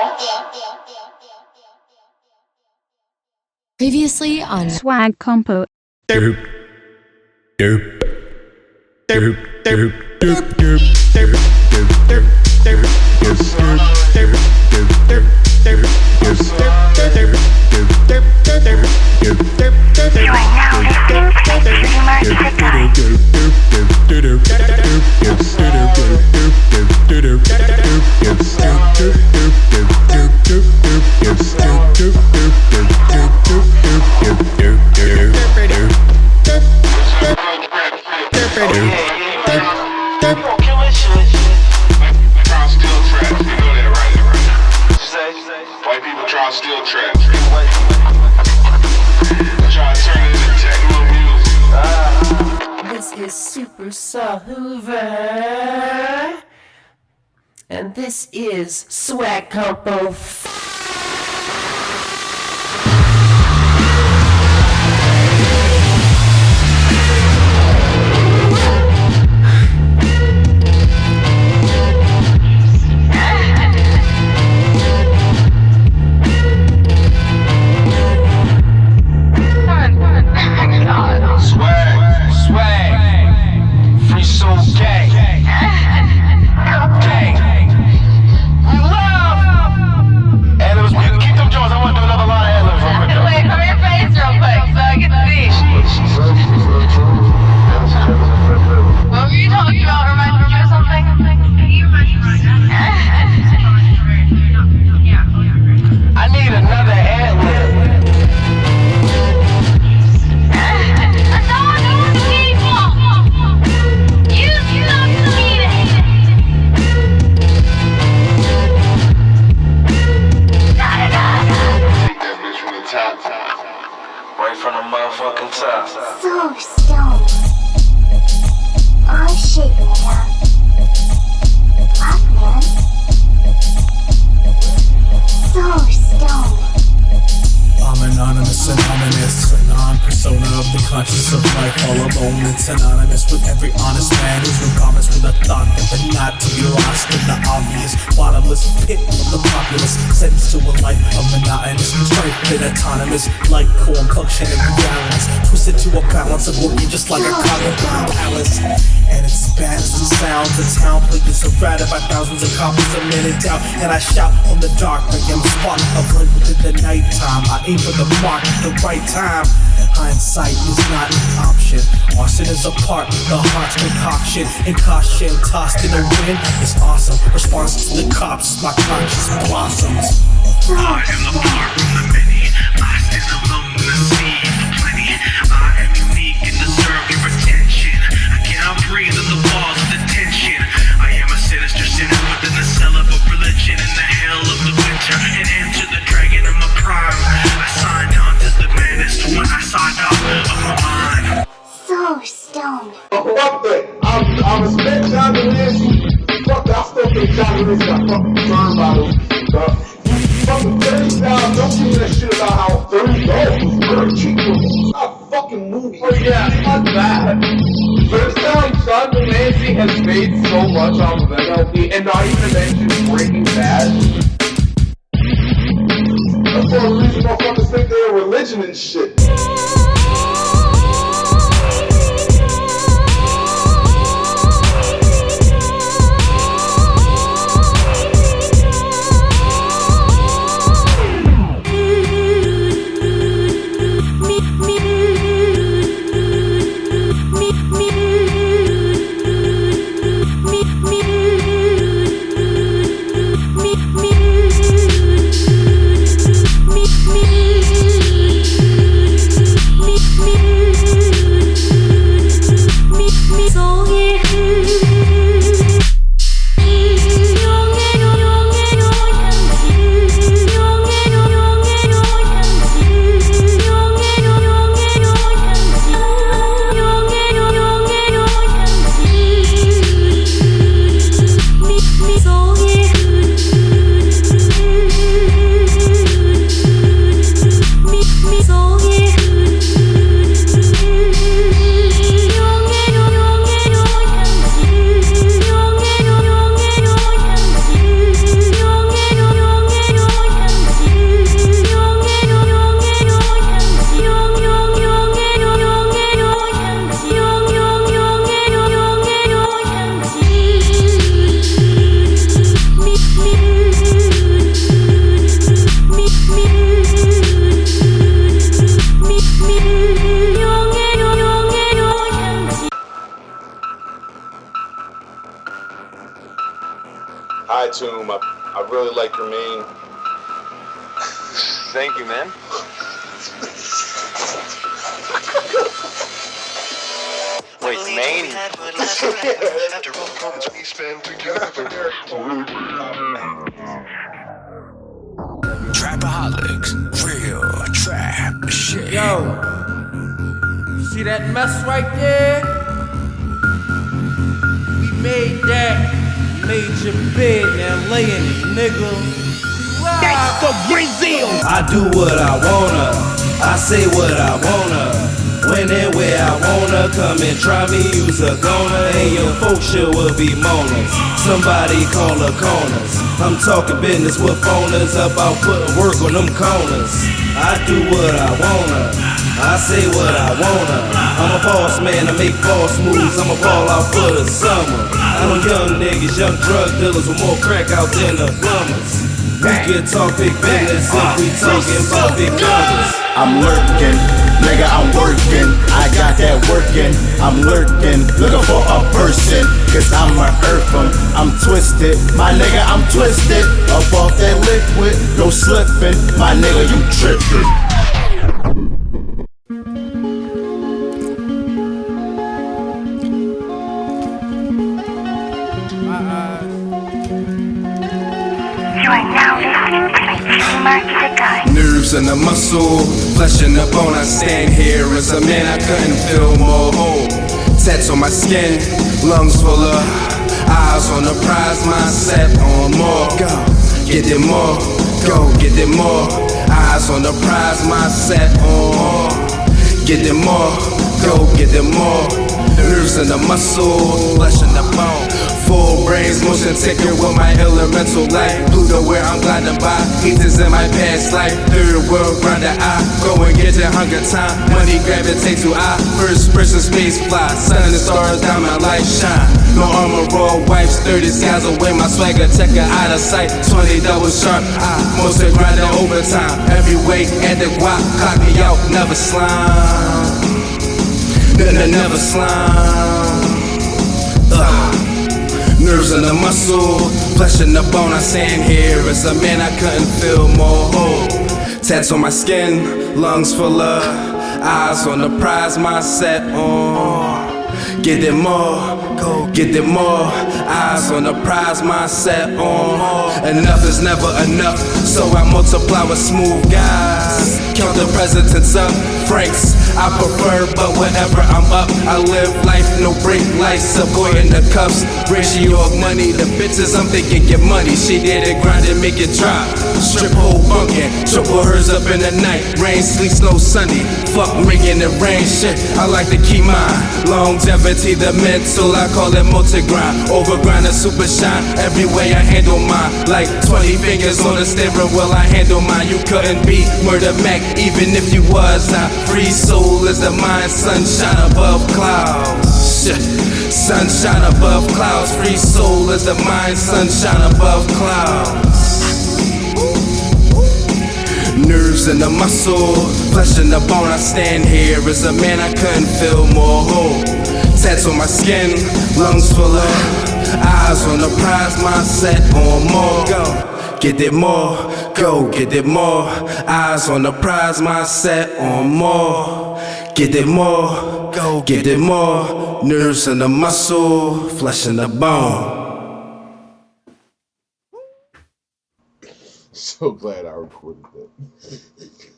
Previously on Swag Compo. Derp, derp, derp, derp, derp, derp, derp, derp, derp, White people try to steal traps. Try to turn it into techno music. This is Super Hoover, and this is Swag Compo. Right from the motherfucking top. So stoned. I'm shaking it up. Fuck, man. So stoned. I'm anonymous, a non-persona of the conscience of life. All alone, it's anonymous with every honest man who's in comments with a thought but not to be lost in the obvious bottomless pit of the populace, sentenced to a life of monotonous strife and autonomous, like corn functioning balance, twisted to a balance of working just like a cognitive palace. And it's as bad as it sounds, the town played is surrounded by thousands of copies a minute down, and I shout on the dark like I'm a spot of light within the nighttime. I aim for the mark at the right time. Hindsight is not an option. Arson is a part of the heart's concoction, and caution tossed in the wind is awesome. Response to the cops, my conscience blossoms. I am the part from the many. I stand alone in the sea for plenty. I am unique and deserve your attention. I cannot breathe in the walls of detention. I am a sinister sinner within the cell of a religion in the hell of the winter, and enter the dragon of my prime. I signed on to the madness when I signed up of my mind. So stoned. Fuck that. I respect John Delancey. Fuck that. I still think John Delancey got fucking turn bottles. Fucking 30 dollars. Don't give me that shit about how $30 was very cheap. It's not a fucking movie. Oh yeah, it's not bad. First time John Delancey has made so much off of MLB, and not even mention Breaking Bad. That's the only reason motherfuckers think they're a religion and shit. Hi, Tomb. I really like your mane. Thank you, man. Wait, Maine? After all the moments we spend together. Trapaholics, real trap shit. Yo, you see that mess right there? We made that. Made your bed, now lay in it, nigga. That's the Brazil. I do what I wanna, I say what I wanna. When and where I wanna, come and try me, use a goner. And your folks sure will be moaners. Somebody call the corners. I'm talking business with phoners about putting work on them corners. I do what I wanna, I say what I wanna. I'm a boss man, I make boss moves, I'ma ball out for the summer. I know young niggas, young drug dealers with more crack out than the plumbers. We can talk big business if we talking about big numbers. I'm lurking, nigga, I'm working. I got that working, I'm lurking, looking for a person, cause I'ma earth 'em. I'm twisted, my nigga, I'm twisted. Up off that liquid, no slipping, my nigga, you tripping. You are now listening to Mark the Guy. Nerves in the muscle, flesh in the bone. I stand here as a man, I couldn't feel more whole. Tats on my skin, lungs full of eyes on the prize, mindset on more. Go, get it more, go, get it more. Eyes on the prize, mindset on more. Get it more, go, get it more. Nerves in the muscle, flesh in the bone. Full brains, motion ticker with my elemental light. Pluto where I'm gliding by, heaters in my past life. Third world grinder, I go and get your hunger time. Money gravitate to I, first person space fly. Sun and the stars, diamond light shine. No armor, raw wipes, 30 skies away. My swagger checker out of sight, 20 double sharp. I most grinder overtime. Every weight and the guap, clock me out, never slime. Never slime. Nerves in the muscle, flesh in the bone. I stand here as a man, I couldn't feel more whole. Tats on my skin, lungs full of eyes on the prize, mindset on. Get it more, go get it more. Eyes on the prize, mindset on. Enough is never enough, so I multiply with smooth guys. Count the presidents up, Franks I prefer, but whenever I'm up, I live life, no break lights, boy in the cuffs. Ratio of money, the bitches I'm thinking get money. She did it, grind it, make it drop. Strip hole bunkin', triple hers up in the night. Rain, sleet, snow, sunny. Fuck making it rain, shit. I like to keep mine. Longevity, the mental, I call it multi-grind. Overgrind and super shine. Every way I handle mine. Like 20 fingers on the steering wheel, I handle mine. You couldn't be Murder Mac, even if you was. I free soul is the mind, sunshine above clouds. Shit. Sunshine above clouds, free soul is the mind, sunshine above clouds. Nerves in the muscle, flesh in the bone. I stand here as a man, I couldn't feel more whole. Tats on my skin, lungs full of eyes on the prize, mindset on more. Go, get it more, go get it more. Eyes on the prize, mindset on more. Get it more, go get it more. Nerves in the muscle, flesh in the bone. So glad I recorded that.